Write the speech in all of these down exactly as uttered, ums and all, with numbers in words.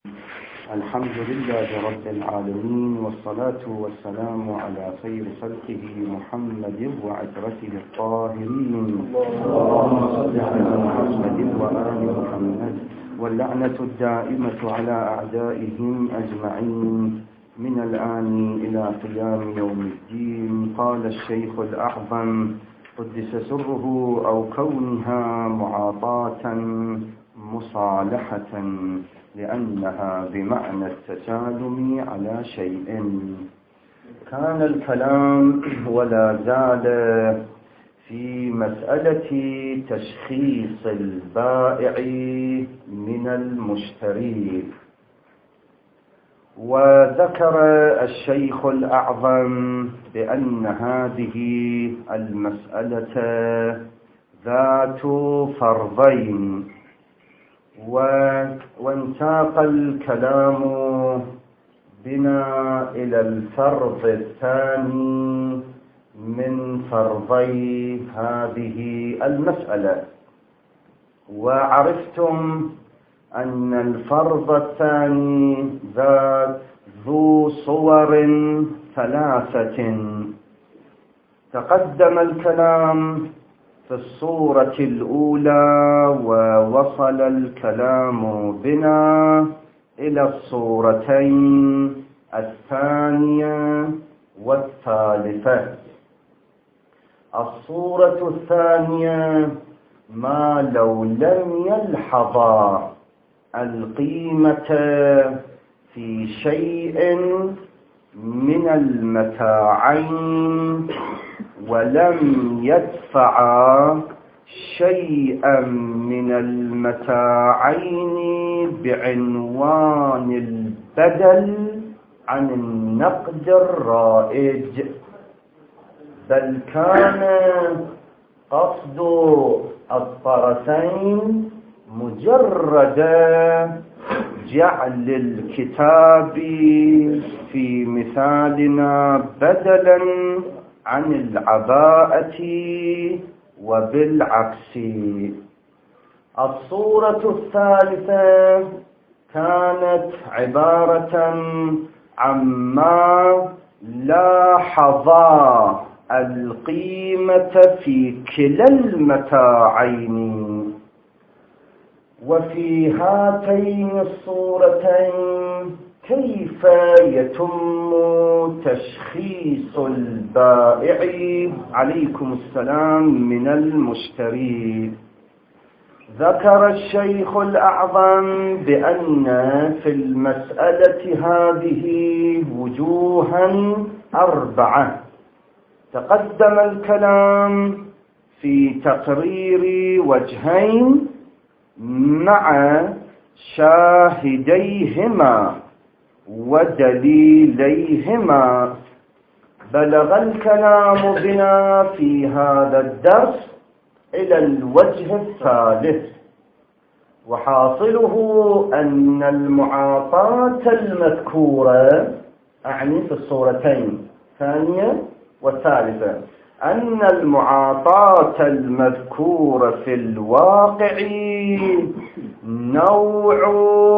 الحمد لله رب العالمين، والصلاة والسلام على خير خلقه محمد وعترته الطاهرين. اللهم صل على محمد وآل محمد، واللعنة الدائمة على أعدائهم أجمعين من الآن إلى قيام يوم الدين. قال الشيخ الأعظم قدس سره أو كونها معاطاة مصالحة، لأنها بمعنى التسالم على شيء. كان الكلام ولا زال في مسألة تشخيص البائع من المشتري، وذكر الشيخ الأعظم بأن هذه المسألة ذات فرضين، وانتاق الكلام بنا إلى الفرض الثاني من فرضي هذه المسألة. وعرفتم أن الفرض الثاني ذات ذو صور ثلاثة. تقدم الكلام في الصورة الأولى، ووصل الكلام بنا إلى الصورتين الثانية والثالثة. الصورة الثانية ما لو لم يلحظا القيمة في شيء من المتاعين، ولم يدفع شيئا من المتاعين بعنوان البدل عن النقد الرائج، بل كان قصد الطرفين مجرد جعل الكتاب في مثالنا بدلا عن العباءة وبالعكس. الصورة الثالثة كانت عبارة عما لاحظا القيمة في كلا المتاعين. وفي هاتين الصورتين كيف يتم تشخيص البائع عليكم السلام من المشتري؟ ذكر الشيخ الأعظم بأن في المسألة هذه وجوها أربعة. تقدم الكلام في تقرير وجهين مع شاهديهما ودليليهما. بلغ الكلام بنا في هذا الدرس إلى الوجه الثالث، وحاصله أن المعاطاة المذكورة، أعني في الصورتين الثانية والثالثة، أن المعاطاة المذكورة في الواقع نوع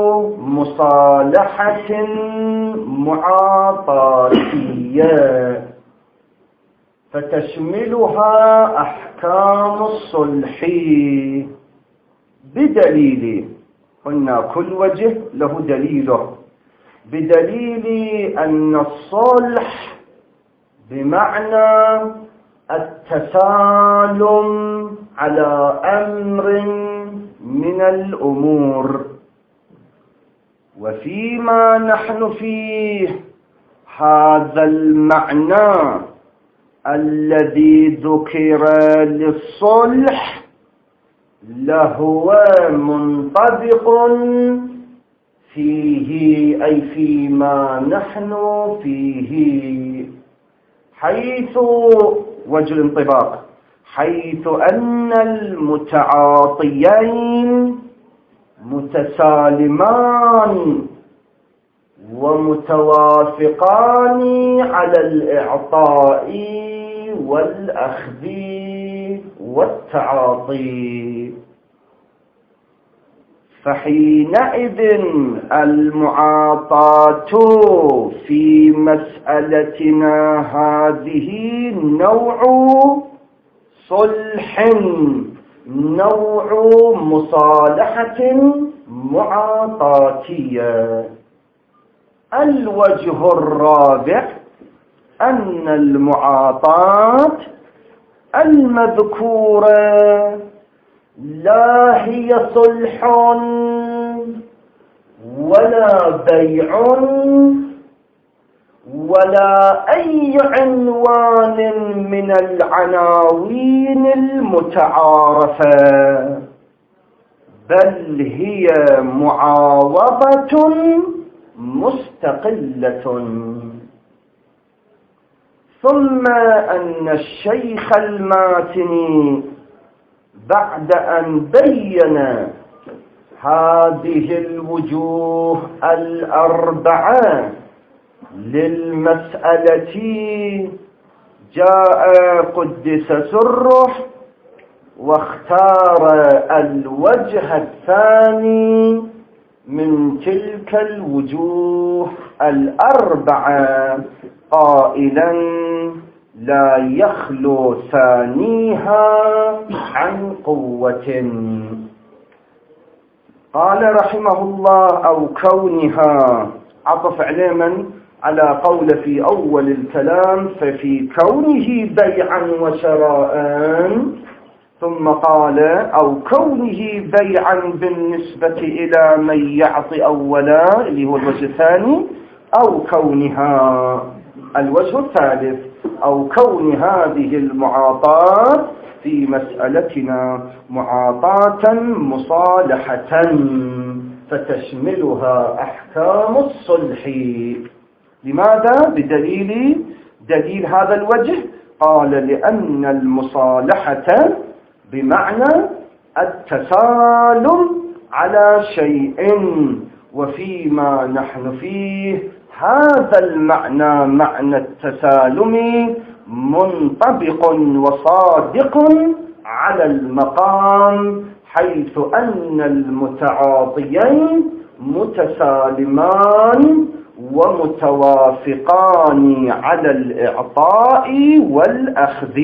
مصالحة معاطاتية، فتشملها أحكام الصلح بدليل، قلنا كل وجه له دليله، بدليل أن الصلح بمعنى التسالم على أمر من الأمور. وفيما نحن فيه هذا المعنى الذي ذكر للصلح لهو منطبق فيه، أي فيما نحن فيه، حيث وجه الانطباق، حيث أن المتعاطيين متسالمان ومتوافقان على الإعطاء والأخذ والتعاطي. فحينئذ المعاطاة في مسألتنا هذه نوع صلح، نوع مصالحة معاطاتية. الوجه الرابع أن المعاطاة المذكورة لا هي صلح ولا بيع ولا أي عنوان من العناوين المتعارفة، بل هي معاوضة مستقلة. ثم أن الشيخ الماتني بعد أن بين هذه الوجوه الأربعة للمسألة جاء قدس سره واختار الوجه الثاني من تلك الوجوه الأربعة قائلا: لا يخلو ثانيها عن قوة. قال رحمه الله: أو كونها، عطف عليه من على قول في أول الكلام، ففي كونه بيعا وشراء، ثم قال: أو كونه بيعا بالنسبة إلى من يعطي أولا، اللي هو الوجه الثاني، أو كونها الوجه الثالث، أو كون هذه المعاطاة في مسألتنا معاطاة مصالحة فتشملها أحكام الصلح. لماذا؟ بدليل دليل هذا الوجه. قال: لأن المصالحة بمعنى التسالم على شيء، وفيما نحن فيه هذا المعنى معنى التسالم منطبق وصادق على المقام، حيث أن المتعاطيين متسالمان ومتوافقان على الإعطاء والأخذ.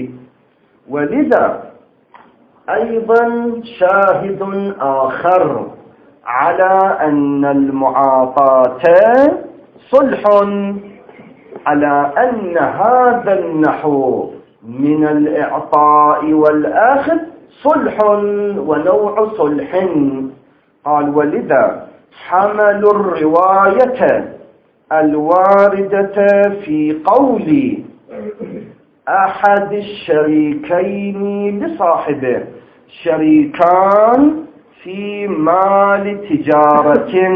ولذا أيضا شاهد آخر على أن المعاطاة صلح، على أن هذا النحو من الإعطاء والأخذ صلح ونوع صلح. قال: ولذا حملوا الرواية الواردة في قول أحد الشريكين لصاحبه: شريكان في مال تجارة،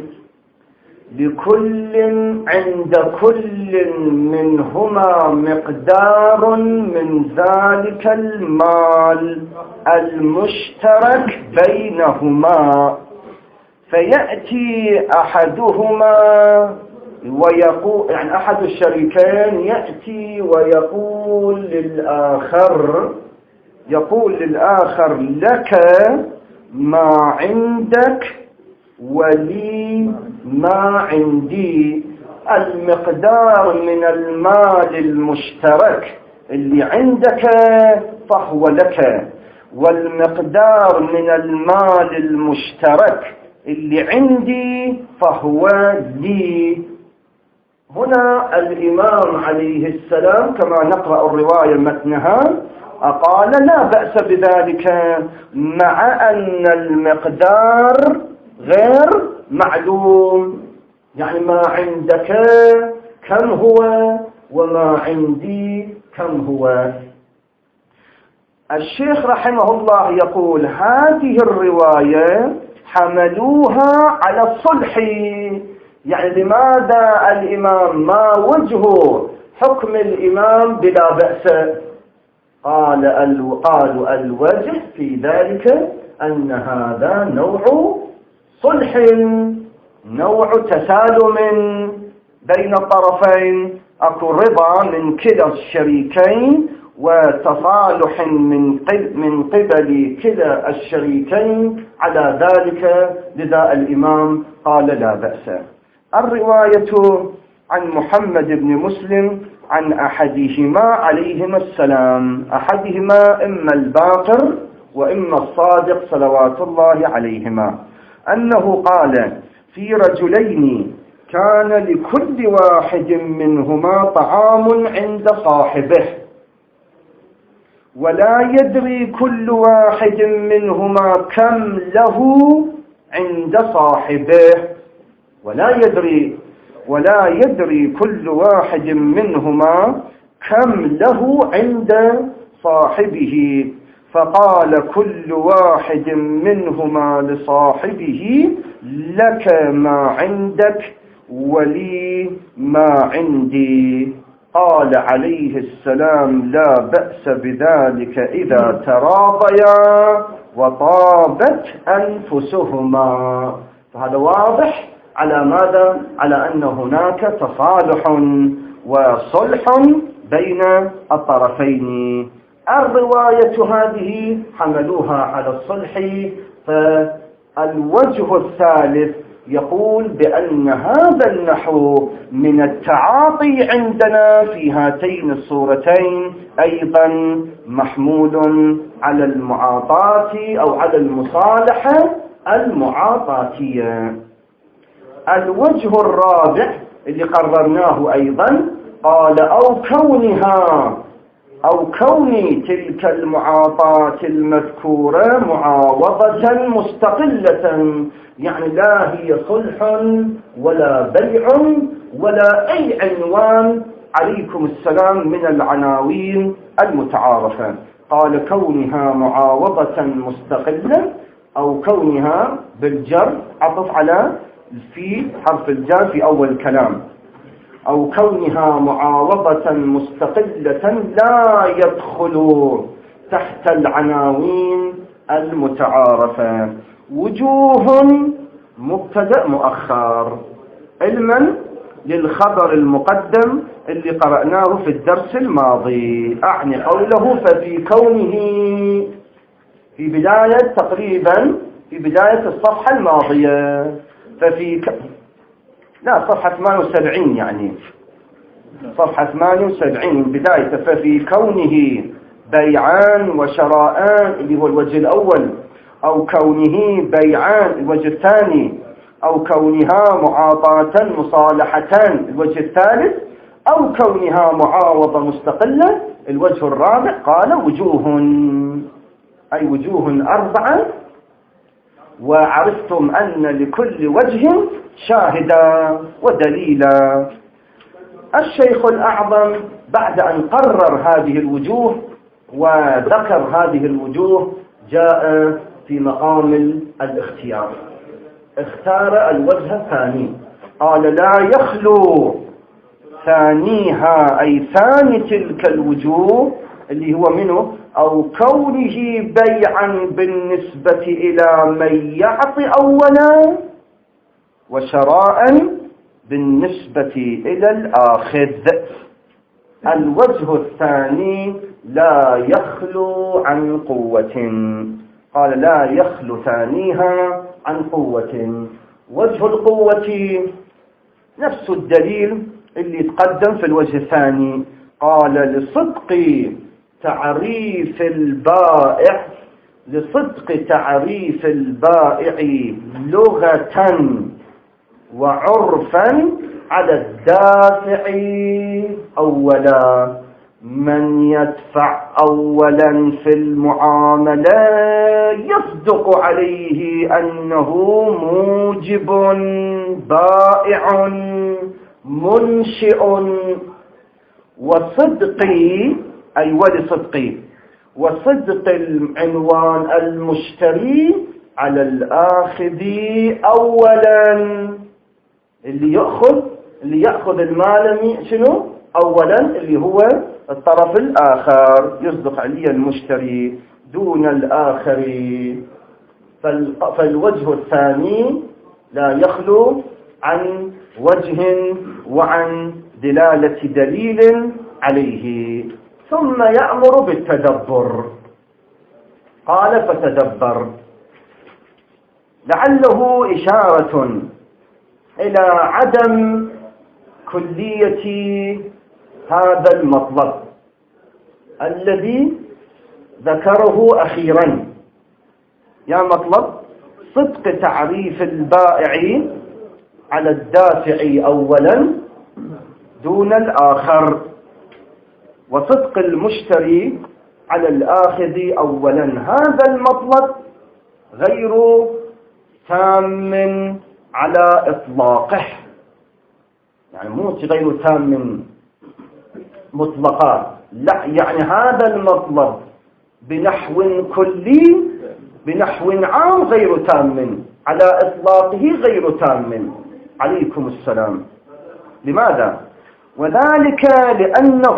لكل عند كل منهما مقدار من ذلك المال المشترك بينهما، فيأتي أحدهما ويقول، يعني أحد الشريكين يأتي ويقول للآخر يقول للآخر: لك ما عندك ولي ما عندي. المقدار من المال المشترك اللي عندك فهو لك، والمقدار من المال المشترك اللي عندي فهو لي. هنا الإمام عليه السلام كما نقرأ الرواية متنها قال: لا بأس بذلك، مع أن المقدار غير معلوم، يعني ما عندك كم هو وما عندي كم هو. الشيخ رحمه الله يقول: هذه الرواية حملوها على الصلح. يعني لماذا الإمام ما وجه حكم الإمام بلا بأس؟ قال ال... قالوا الوجه في ذلك أن هذا نوع صلح، نوع تسالم بين الطرفين، أكو رضا من كلا الشريكين وتصالح من من قبل كلا الشريكين على ذلك، لذا الإمام قال لا بأس. الرواية عن محمد بن مسلم عن أحدهما عليهما السلام، أحدهما إما الباقر وإما الصادق صلوات الله عليهما، أنه قال في رجلين كان لكل واحد منهما طعام عند صاحبه، ولا يدري كل واحد منهما كم له عند صاحبه، ولا يدري ولا يدري كل واحد منهما كم له عند صاحبه، فقال كل واحد منهما لصاحبه لك ما عندك ولي ما عندي. قال عليه السلام لا بأس بذلك إذا تراضيا وطابت أنفسهما. فهذا واضح على ماذا؟ على أن هناك تصالح وصلح بين الطرفين. الرواية هذه حملوها على الصلح، فالوجه الثالث يقول بأن هذا النحو من التعاطي عندنا في هاتين الصورتين أيضا محمول على المعاطاة أو على المصالحة المعاطاتية. الوجه الرابع اللي قررناه أيضا قال أو كونها أو كون تلك المعاطاة المذكورة معاوضة مستقلة، يعني لا هي صلح ولا بيع ولا أي عنوان عليكم السلام من العناوين المتعارفة. قال كونها معاوضة مستقلة أو كونها بالجر، عطف على في حرف الجر في أول الكلام، أو كونها معاوضة مستقلة لا يدخل تحت العناوين المتعارفة. وجوه مبتدأ مؤخر علما للخبر المقدم اللي قرأناه في الدرس الماضي، أعني قوله ففي كونه في بداية تقريبا في بداية الصفحة الماضية، ففي ك... لا صفحة ثمانية وسبعين، يعني صفحة ثمانية وسبعين بداية ففي كونه بيعان وشراءان اللي هو الوجه الأول، أو كونه بيعان الوجه الثاني، أو كونها معاطاة مصالحتان الوجه الثالث، أو كونها معاوضة مستقلة الوجه الرابع. قال وجوه أي وجوه أربعة، وعرفتم أن لكل وجه شاهدا ودليلا. الشيخ الأعظم بعد أن قرر هذه الوجوه وذكر هذه الوجوه جاء في مقام الاختيار، اختار الوجه الثاني، قال لا يخلو ثانيها أي ثاني تلك الوجوه اللي هو منه أو كونه بيعا بالنسبة إلى من يعطي أولا، وشراء بالنسبة إلى الآخذ. الوجه الثاني لا يخلو عن قوة، قال لا يخلو ثانيها عن قوة. وجه القوة نفس الدليل اللي تقدم في الوجه الثاني، قال لصدق تعريف البائع لصدق تعريف البائع لغة وعرفا على الدافع أولا. من يدفع أولا في المعاملة يصدق عليه أنه موجب بائع منشئ، وصدقي أي ولصدقي وصدق العنوان المشتري على الآخذ أولا، اللي يأخذ اللي يأخذ المال شنو أولا اللي هو الطرف الآخر، يصدق عليه المشتري دون الآخر. فالوجه الثاني لا يخلو عن وجه وعن دلالة دليل عليه. ثم يأمر بالتدبر. قال فتدبر، لعله إشارة إلى عدم كلية هذا المطلب الذي ذكره أخيرا. يا مطلب صدق تعريف البائع على الدافع أولا دون الآخر، وصدق المشتري على الآخذ أولا. هذا المطلب غير تام على إطلاقه، يعني مو غير تام مطلقا، لا، يعني هذا المطلب بنحو كلي بنحو عام غير تام، على إطلاقه غير تام. عليكم السلام. لماذا؟ وذلك لأنه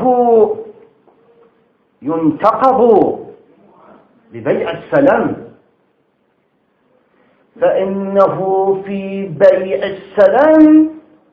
ينتقض ببيع السلام، فإنه في بيع السلام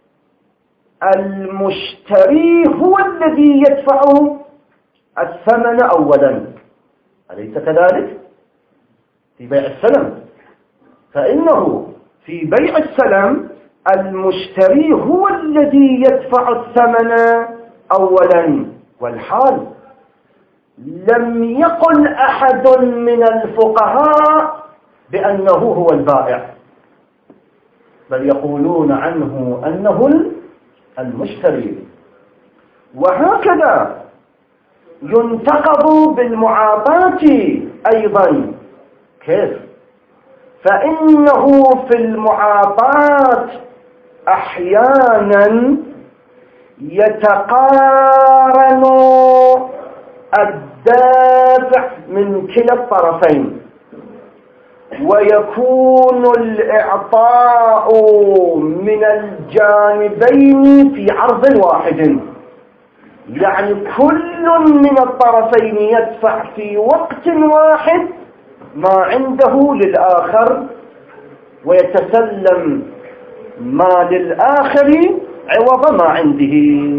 المشتري هو الذي يدفع الثمن أولا، أليس كذلك؟ في بيع السلام، فإنه في بيع السلام المشتري هو الذي يدفع الثمن أولا. والحال لم يقل أحد من الفقهاء بأنه هو البائع، بل يقولون عنه أنه المشتري. وهكذا ينتقض بالمعاطاة أيضا. كيف؟ فإنه في المعاطاة أحيانا يتقارن الدافع من كلا الطرفين، ويكون الإعطاء من الجانبين في عرض واحد، يعني كل من الطرفين يدفع في وقت واحد ما عنده للآخر، ويتسلم ما للآخر عوض ما عنده.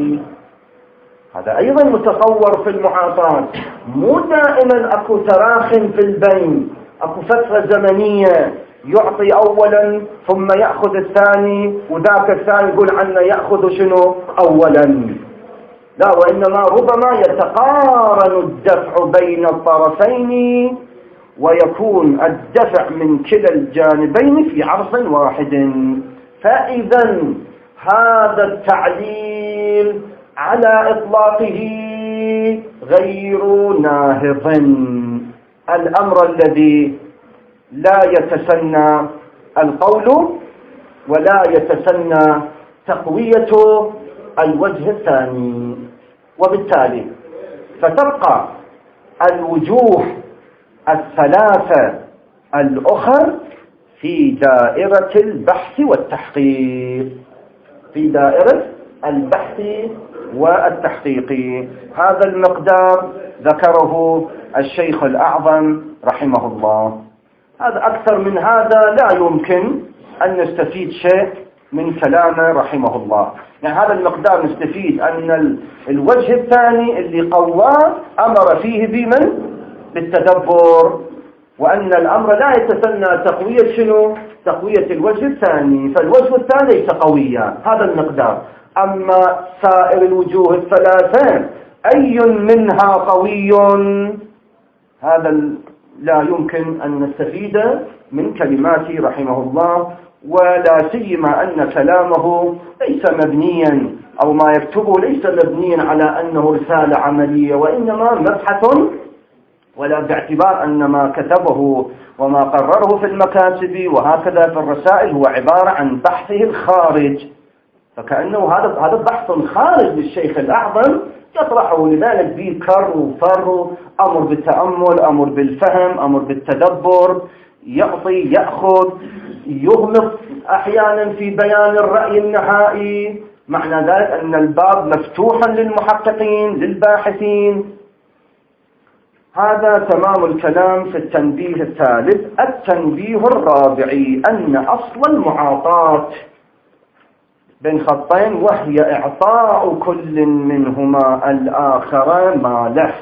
هذا أيضا متصور في المعاطاة. مو دائما أكو تراخ في البين، أكو فترة زمنية يعطي أولا ثم يأخذ الثاني، وذاك الثاني يقول عنه يأخذ شنو أولا. لا، وإنما ربما يتقارن الدفع بين الطرفين، ويكون الدفع من كلا الجانبين في عرض واحد. فإذا هذا التعليل على إطلاقه غير ناهض. الأمر الذي لا يتسنى القول ولا يتسنى تقوية الوجه الثاني، وبالتالي فتبقى الوجوه الثلاثة الأخر في دائرة البحث والتحقيق، في دائرة البحث والتحقيق. هذا المقدار ذكره الشيخ الأعظم رحمه الله. هذا أكثر من هذا لا يمكن أن نستفيد شيء من كلامه رحمه الله. يعني هذا المقدار نستفيد أن الوجه الثاني اللي قواه أمر فيه بمن؟ بالتدبر، وأن الأمر لا يتسنى تقوية شنو؟ تقوية الوجه الثاني، فالوجه الثاني ليس قويا. هذا المقدار. أما سائر الوجوه الثلاثة أي منها قوي؟ هذا لا يمكن أن نستفيد من كلماته رحمه الله، ولا سيما أن كلامه ليس مبنيا أو ما يكتبه ليس مبنيا على أنه رسالة عملية، وإنما مبحث، ولا باعتبار أن ما كتبه وما قرره في المكاتب وهكذا في الرسائل هو عبارة عن بحثه الخارج، فكأنه هذا هذا بحث خارج للشيخ الأعظم يطرحه. لذلك به كر وفر، أمر بالتأمل، أمر بالفهم، أمر بالتدبر، يعطي يأخذ، يغمض أحيانا في بيان الرأي النهائي. معنى ذلك أن الباب مفتوحا للمحققين للباحثين. هذا تمام الكلام في التنبيه الثالث. التنبيه الرابع أن أصل المعاطاة بين خطين، وهي إعطاء كل منهما الآخر ماله.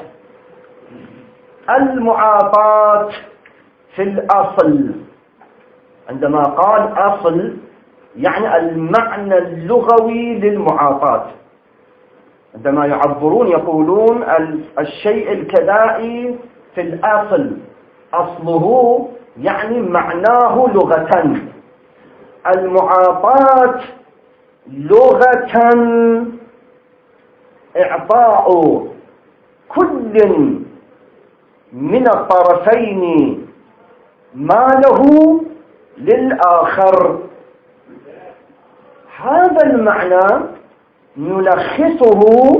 المعاطاة في الأصل، عندما قال أصل يعني المعنى اللغوي للمعاطاة، عندما يعبرون يقولون الشيء الكذائي في الأصل، أصله يعني معناه لغة. المعاطاة لغة إعطاء كل من الطرفين ماله للآخر. هذا المعنى نلخصه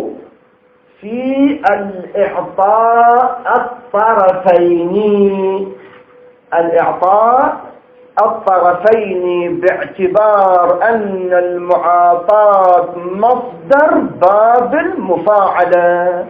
في الإعطاء الطرفين. الإعطاء الطرفين باعتبار أن المعاطاة مصدر باب المفاعلة،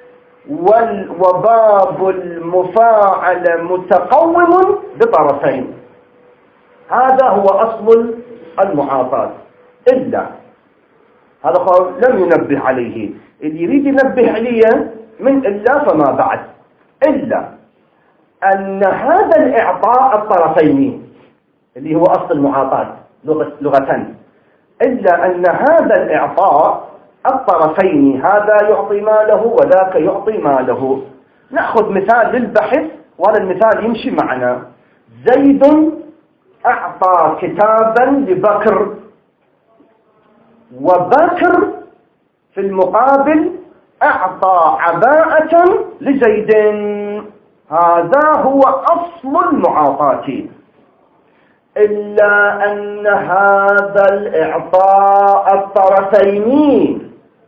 وباب المفاعلة متقوم بطرفين. هذا هو أصل المعاطاة. إلا هذا لم ينبه عليه، اللي يريد ينبه عليه من إلا فما بعد، إلا أن هذا الإعطاء الطرفين اللي هو أصل المعاطاة لغة، إلا أن هذا الإعطاء الطرفين، هذا يعطي ماله وذاك يعطي ماله. نأخذ مثال للبحث وهذا المثال يمشي معنا. زيد أعطى كتابا لبكر، وبكر في المقابل أعطى عباءة لزيد. هذا هو أصل المعاطاة، إلا أن هذا الإعطاء الطرفين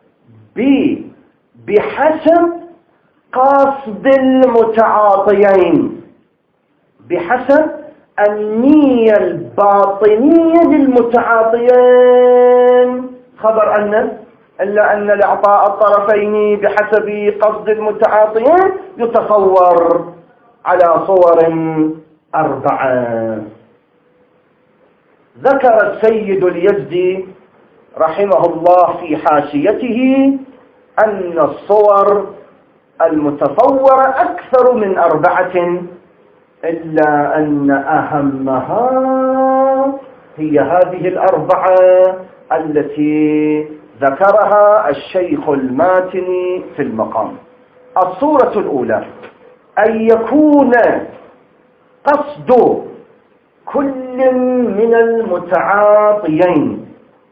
بحسب قصد المتعاطيين، بحسب النية الباطنية للمتعاطيين. خبر أن إلا أن الإعطاء الطرفين بحسب قصد المتعاطيين يتصور على صور أربعة. ذكر السيد اليزدي رحمه الله في حاشيته أن الصور المتصورة أكثر من أربعة، إلا أن أهمها هي هذه الأربعة التي ذكرها الشيخ الماتني في المقام. الصورة الأولى أن يكون قصد كل من المتعاطيين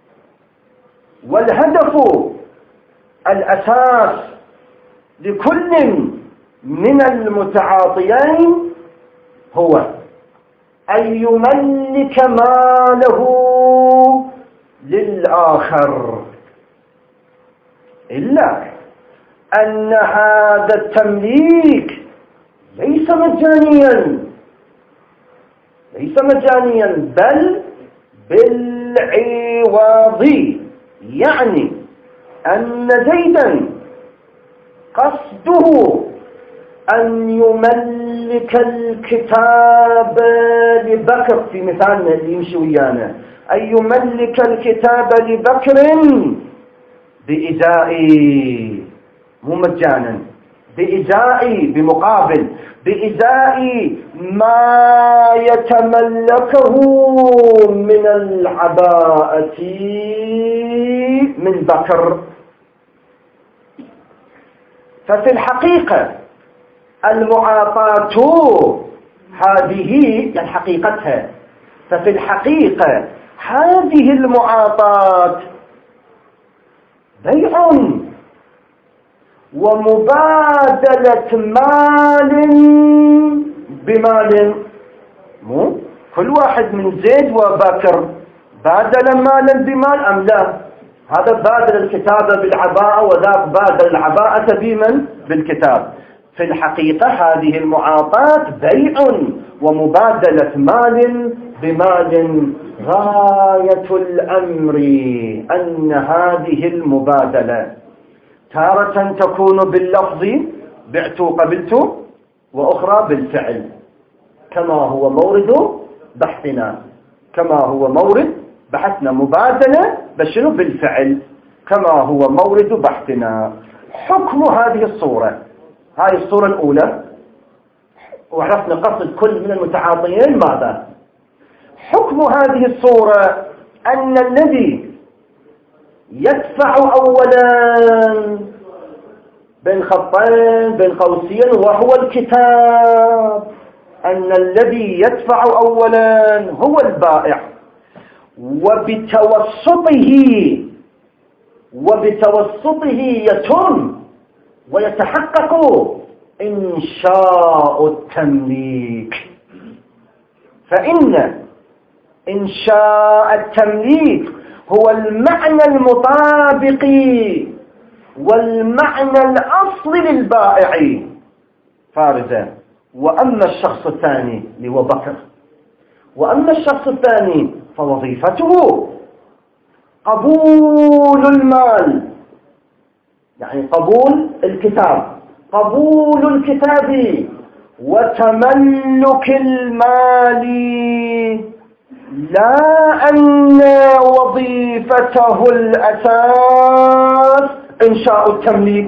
والهدف الأساس لكل من المتعاطيين هو أن يملك ماله للآخر، إلا أن هذا التمليك ليس مجانيا، ليس مجانيا بل بالعوض. يعني أن زيدا قصده أن يملك الكتاب لبكر، في مثالنا اللي يمشي ويانا، أن يملك الكتاب لبكر بإزاء، مو مجانا، بإزاء، بمقابل بإزاء ما يتملكه من العباءة من بكر. ففي الحقيقة المعاطاة هذه يعني حقيقتها، ففي الحقيقة هذه المعاطاة بيع ومبادلة مال بمال. مو كل واحد من زيد وبكر بادل مالا بمال أم لا؟ هذا بادل الكتابة بالعباءة وذاك بادل العباءة بمن؟ بالكتاب. في الحقيقة هذه المعاطاة بيع ومبادلة مال بمال. غاية الأمر أن هذه المبادلة تارة تكون باللفظ بعت قبلت، وأخرى بالفعل، كما هو مورد بحثنا كما هو مورد بحثنا مبادلة بشنو بالفعل كما هو مورد بحثنا. حكم هذه الصورة، هاي الصورة الأولى، وعرفنا قصد كل من المتعاطيين ماذا. حكم هذه الصورة أن الذي يدفع أولا بين خطين بين قوسين وهو الكتاب، أن الذي يدفع أولا هو البائع، وبتوسطه وبتوسطه يتم ويتحقق إنشاء التمليك. فإن إنشاء التمليك هو المعنى المطابق والمعنى الأصلي للبائع فارزا. وأما الشخص الثاني اللي هو بكر، وأما الشخص الثاني فوظيفته قبول المال، يعني قبول الكتاب، قبول الكتاب وتملك المال، لا أن وظيفته الأساس إنشاء التمليك.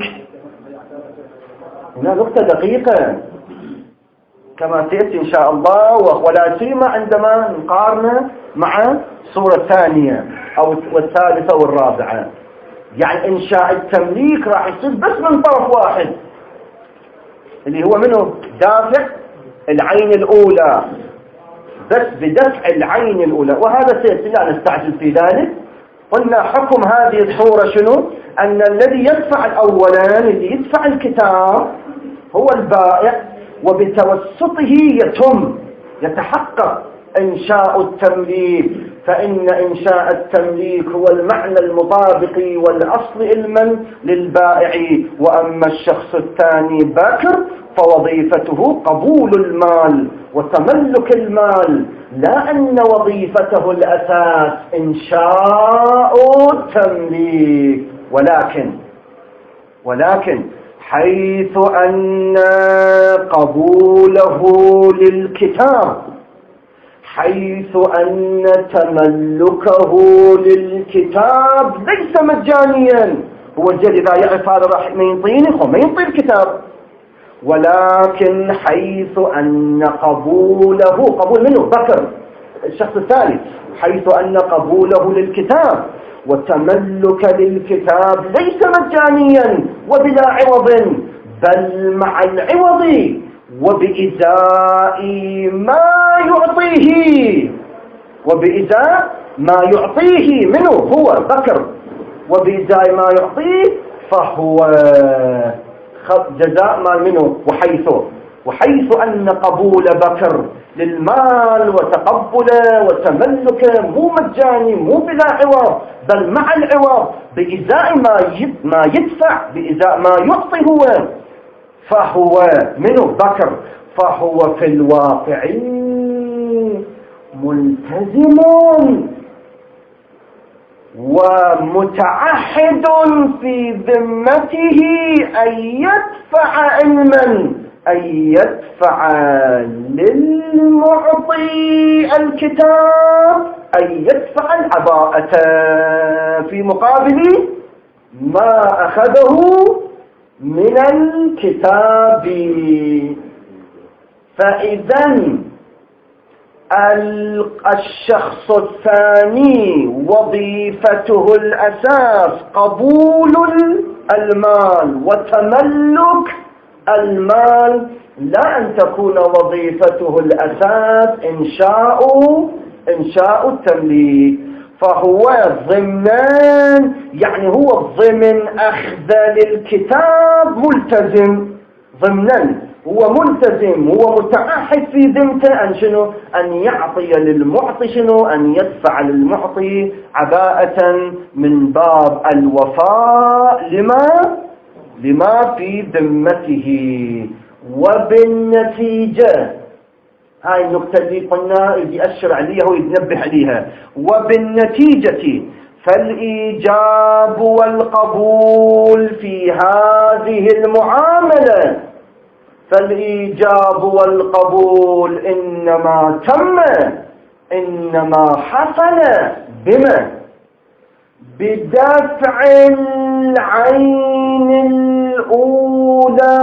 هنا نقطة دقيقة كما سيأتي إن شاء الله، ولا سيما عندما نقارن مع صورة ثانية أو والثالثة والرابعة. يعني إنشاء التمليك راح يصير بس من طرف واحد اللي هو منه دافع العين الأولى، بس بدفع العين الأولى، وهذا سيأتي لا نستعجل في ذلك. قلنا حكم هذه الصورة شنو؟ أن الذي يدفع الأولا الذي يدفع الكتاب هو البائع، وبتوسطه يتم يتحقق إنشاء التمليك. فإن إنشاء التمليك هو المعنى المطابق والأصل علما للبائع. وأما الشخص الثاني باكر فوظيفته قبول المال وتملك المال، لا أن وظيفته الأساس إنشاء التمليك. ولكن ولكن حيث أن قبوله للكتاب، حيث أن تملكه للكتاب ليس مجانيا. هو الجل إذا يعرف هذا راح ما ينطيني ما ينطي الكتاب، ولكن حيث أن قبوله، قبول منه بكر الشخص الثالث، حيث أن قبوله للكتاب وتملك للكتاب ليس مجانيا وبلا عوض، بل مع العوض وبإزاء ما يعطيه، وبإزاء ما يعطيه منه هو بكر، وبإزاء ما يعطيه فهو جزاء ما منه. وحيث وحيث أن قبول بكر للمال وتقبله وتملكه مو مجاني مو بلا عوض، بل مع العوض بإزاء ما يدفع، بإزاء ما يعطي هو، فهو منه بكر فهو في الواقع ملتزم ومتعهد في ذمته أن يدفع علما، أن يدفع للمعطي الكتاب، أن يدفع العباءة في مقابل ما أخذه من الكتاب. فإذا الشخص الثاني وظيفته الأساس قبول المال وتملك المال، لا أن تكون وظيفته الأساس إنشاء إنشاء التمليك. فهو ضمن، يعني هو ضمن أخذ للكتاب ملتزم، ضمنا هو ملتزم، هو متعهد في ذمته أن شنو؟ أن يعطي للمعطي شنو؟ أن يدفع للمعطي عباءة من باب الوفاء لما لما في ذمته. وبالنتيجة هاي النقطة اللي قلنا اللي أشر عليها ويتنبه عليها، وبالنتيجة فالإيجاب والقبول في هذه المعاملة، فالإيجاب والقبول إنما تم إنما حصل بما بدفع العين الأولى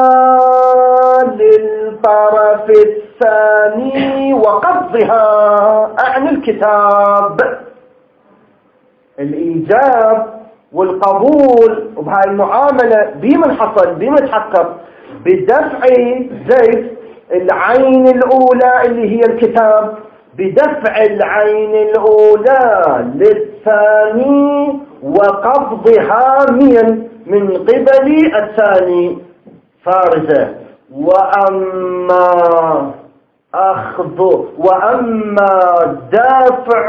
للطرف الثاني وقبضها عن الكتاب. الإيجاب والقبول بهاي المعاملة بمن حصل بمن تحقق؟ بدفع زيد العين الأولى اللي هي الكتاب، بدفع العين الأولى للثاني وقبضها من من قبل الثاني فارزة. وأما أخذ وأما دافع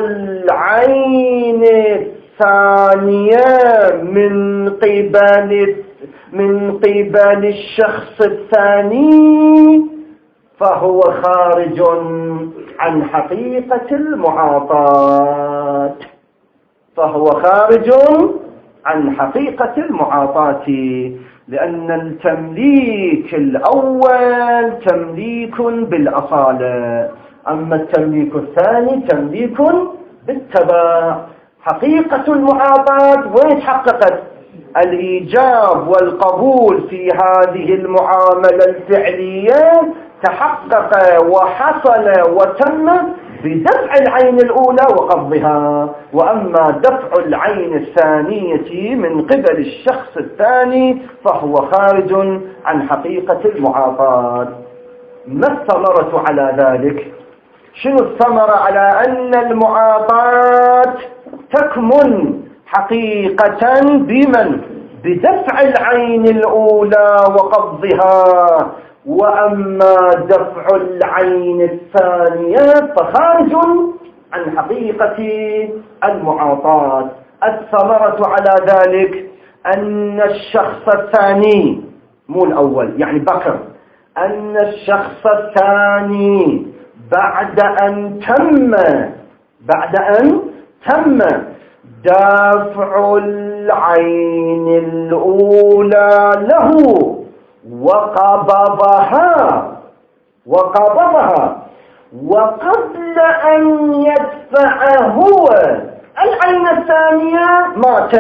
العين الثانية من قبل من قبل الشخص الثاني فهو خارج عن حقيقة المعاطاة فهو خارج عن حقيقة المعاطاة لأن التمليك الأول تمليك بالأصالة، أما التمليك الثاني تمليك بالتبع. حقيقة المعاطاة وين تحققت؟ الإيجاب والقبول في هذه المعاملة الفعلية تحقق وحصل وتم بدفع العين الأولى وقبضها. وأما دفع العين الثانية من قبل الشخص الثاني فهو خارج عن حقيقة المعاطاة. ما الثمرة على ذلك؟ شنو الثمرة على أن المعاطاة تكمن حقيقة بمن؟ بدفع العين الأولى وقبضها. وأما دفع العين الثانية فخارج عن حقيقة المعاطاة. الثمرة على ذلك أن الشخص الثاني مو الأول يعني بكر، أن الشخص الثاني بعد أن تم بعد أن تم دافع العين الأولى له وقبضها وقبضها وقبل أن يدفع هو العين الثانية مات،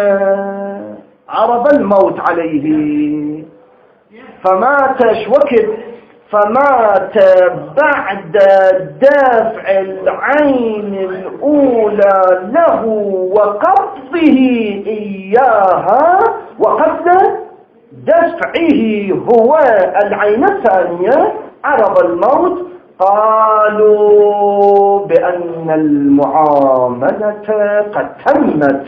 عرض الموت عليه فمات وكد فمات بعد دافع العين الأولى له وقبضه إياها وقبل دفعه هو العين الثانية عرض الموت. قالوا بأن المعاملة قد تمت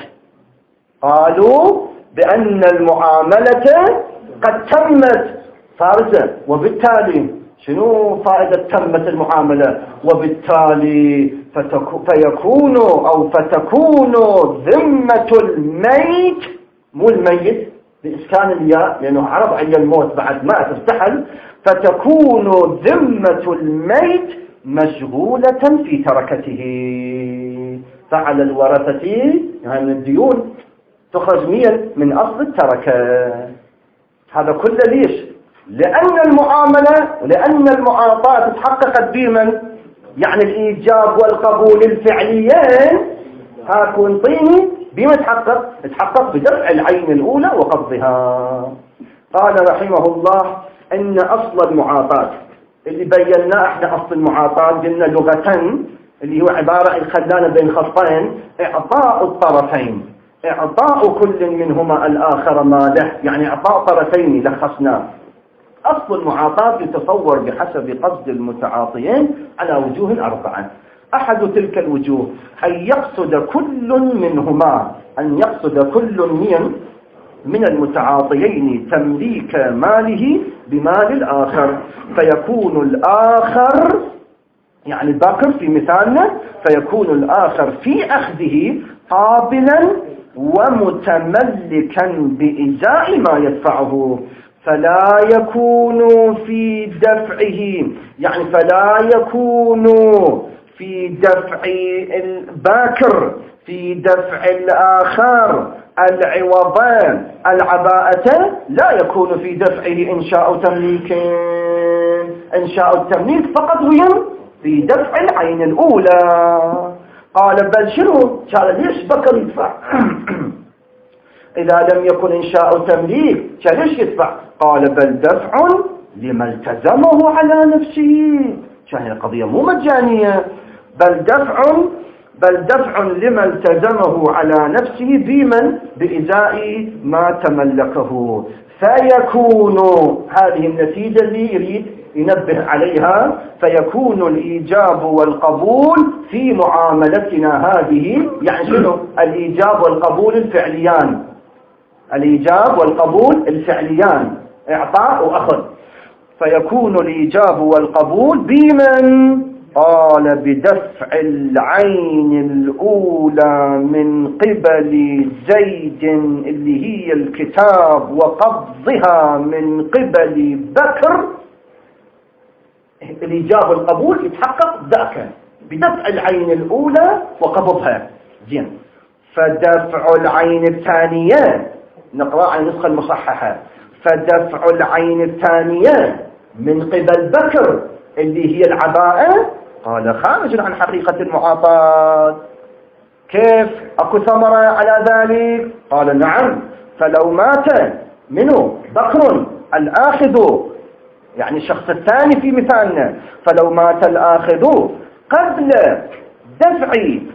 قالوا بأن المعاملة قد تمت فارزة. وبالتالي شنو فائدة تمت المعاملة؟ وبالتالي فيكون أو فتكون ذمة الميت مو الميت بإسكان الياء لأنه عرض عين الموت بعد ما تستحل، فتكون ذمة الميت مشغولة في تركته. فعلى الورثة يعني الديون تخرج مية من أصل التركة. هذا كله ليش؟ لأن المعاملة لأن المعاطاة تحققت بمن؟ يعني الإيجاب والقبول الفعليين هاكون طيني بما تحقق؟ تحقق بدفع العين الأولى وقبضها. قال رحمه الله إن أصل المعاطاة اللي بينا احنا أصل المعاطاة قلنا لغة اللي هو عبارة خلانا بين خطين إعطاء الطرفين، إعطاء كل منهما الآخر ماله، يعني إعطاء طرفين لخصناه. أصل المعاطاة يتصور بحسب قصد المتعاطيين على وجوه أربعة. أحد تلك الوجوه أن يقصد كل منهما أن يقصد كل من من المتعاطيين تمليك ماله بمال الآخر، فيكون الآخر يعني الباكر في مثالنا فيكون الآخر في أخذه قابلا ومتملكا بإجاء ما يدفعه، فلا يكون في دفعه يعني فلا يكون في دفع الباكر في دفع الآخر العوضان العباءة، لا يكون في دفعه إنشاء تمليك إنشاء التمليك فقط وين في دفع العين الأولى. قال بل شنو؟ قال ليش بكر يدفع؟ إذا لم يكن إنشاء تمليك قال ليش يدفع؟ قال بل دفع لما التزمه على نفسه. كان القضية مو مجانية، بل دفع بل دفع لما التزمه على نفسه بمن بإزاء ما تملكه. فيكون هذه النتيجة اللي يريد ينبه عليها، فيكون الإيجاب والقبول في معاملتنا هذه. يعني شنو الإيجاب والقبول الفعليان؟ الإيجاب والقبول الفعليان، إعطاء وأخذ. فيكون الإيجاب والقبول بمن؟ قال بدفع العين الأولى من قبل زيد اللي هي الكتاب، وقبضها من قبل بكر. الإيجاب والقبول يتحقق ذاك بدفع العين الأولى وقبضها. زين. فدفع العين الثانية نقرأ عن النسخة المصححة. فدفع العين الثانية من قبل بكر اللي هي العباءة، قال خارج عن حقيقة المعاطاة. كيف؟ أكو ثمرة على ذلك؟ قال نعم. فلو مات منه بكر الآخذ، يعني الشخص الثاني في مثالنا، فلو مات الآخذ قبل دفع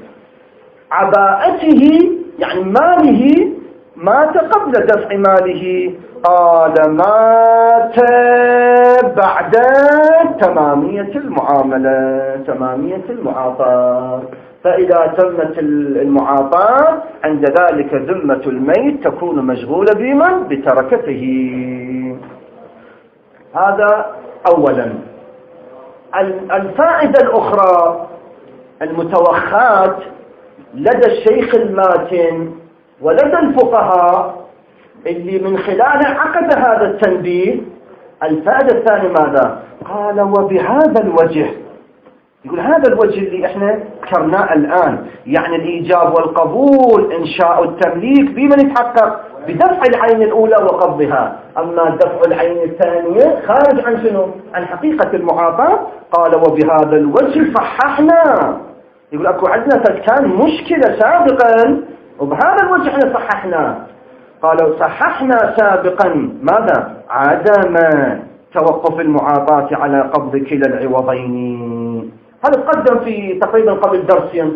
عباءته يعني ماله، مات قبل دفع ماله، قال مات بعد تمامية المعاملة، تمامية المعاطاة. فإذا تمت المعاطاة عند ذلك ذمة الميت تكون مشغولة بمن؟ بتركته. هذا أولا. الفائدة الأخرى المتوخاة لدى الشيخ الماتن ولدى الفقهاء اللي من خلاله عقد هذا التنبيه، الفائدة الثانية ماذا؟ قال وبهذا الوجه، يقول هذا الوجه اللي احنا ذكرناه الآن، يعني الإيجاب والقبول إنشاء التمليك بمن يتحقق؟ بدفع العين الأولى وقبضها. أما دفع العين الثانية خارج عن شنو؟ عن حقيقة المعاطاة. قال وبهذا الوجه صححنا. يقول أكو عندنا كان مشكلة سابقا، وبهذا الوجه احنا صححنا. قالوا صححنا سابقا ماذا؟ عدم توقف المعاطاة على قبض كلا العوضين. هذا تقدم في تقريبا قبل درسين.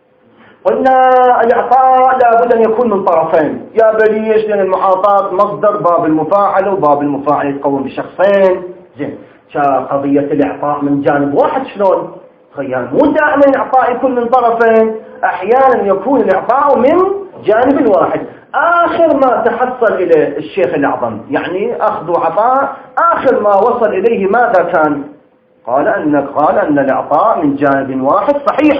قلنا الإعطاء لابد أن يكون من طرفين. يا بليش لأن المعاطاة مصدر باب المفاعلة، وباب المفاعلة يتقوم بشخصين. زين. قضية الإعطاء من جانب واحد شلون؟ خيال مو دائما الإعطاء يكون من طرفين، أحيانا يكون الإعطاء من جانب واحد. آخر ما تحصل إليه الشيخ الأعظم يعني أخذ وعطاء، آخر ما وصل إليه ماذا كان؟ قال أن قال أن الإعطاء من جانب واحد صحيح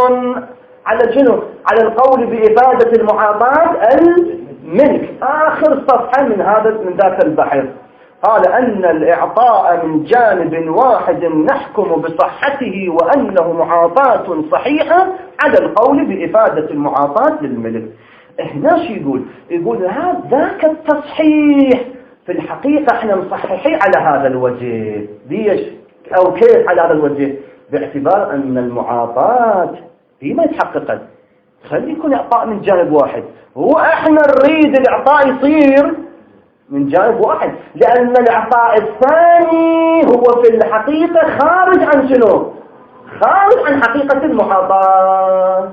على شنو؟ على القول بإفادة المعاطاة الملك. آخر صفحة من هذا من ذاك البحث قال أن الإعطاء من جانب واحد نحكم بصحته وأنه معاطاة صحيحة على القول بإفادة المعاطاة للملك. هنا شو يقول؟ يقول هذا ذاك التصحيح في الحقيقة احنا مصححين على هذا الوجه. ليش أو كيف على هذا الوجه؟ باعتبار أن المعاطاة فيما يتحققت خلي يكون إعطاء من جانب واحد، هو احنا نريد الإعطاء يصير من جانب واحد، لأن الإعطاء الثاني هو في الحقيقة خارج عن شنو؟ خارج عن حقيقة المعاطاة.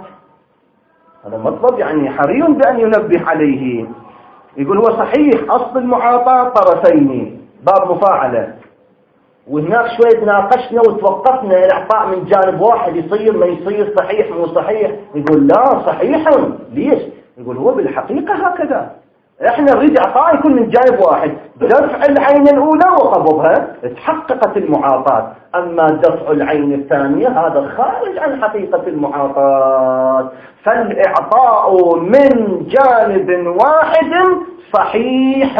هذا مطلب يعني حري بأن ينبه عليه. يقول هو صحيح أصل المعاطاة طرفين باب مفاعلة، وهناك شوية ناقشنا وتوقفنا الإعطاء من جانب واحد يصير ما يصير، صحيح مو صحيح. يقول لا صحيح. ليش؟ يقول هو بالحقيقة هكذا، احنا نريد إعطاء يكون من جانب واحد، دفع العين الأولى وقبضها تحققت المعاطاة. أما دفع العين الثانية هذا خارج عن حقيقة المعاطاة. فالإعطاء من جانب واحد صحيح.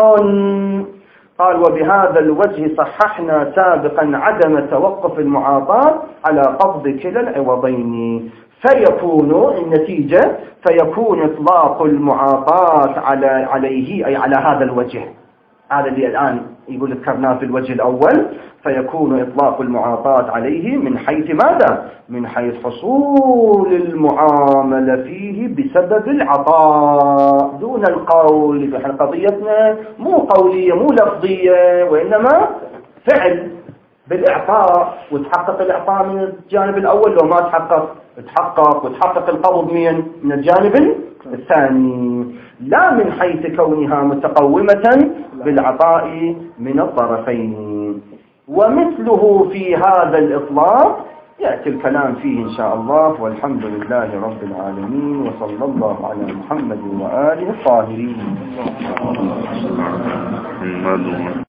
قال وبهذا الوجه صححنا سابقا عدم توقف المعاطاة على قبض كلا العوضين. فيكون النتيجة فيكون إطلاق المعاطاة على عليه أي على هذا الوجه، هذا اللي الآن يقول ذكرناه في الوجه الأول. فيكون إطلاق المعاطاة عليه من حيث ماذا؟ من حيث حصول المعاملة فيه بسبب العطاء دون القول. نحن قضيتنا مو قولية مو لفظية، وإنما فعل بالإعطاء، وتحقق الإعطاء من الجانب الأول لو ما تحقق تحقق وتحقق القبض من من الجانب الثاني، لا من حيث كونها متقومة بالعطاء من الطرفين. ومثله في هذا الإطلاق يأتي الكلام فيه إن شاء الله. والحمد لله رب العالمين، وصلى الله على محمد وآله الطاهرين.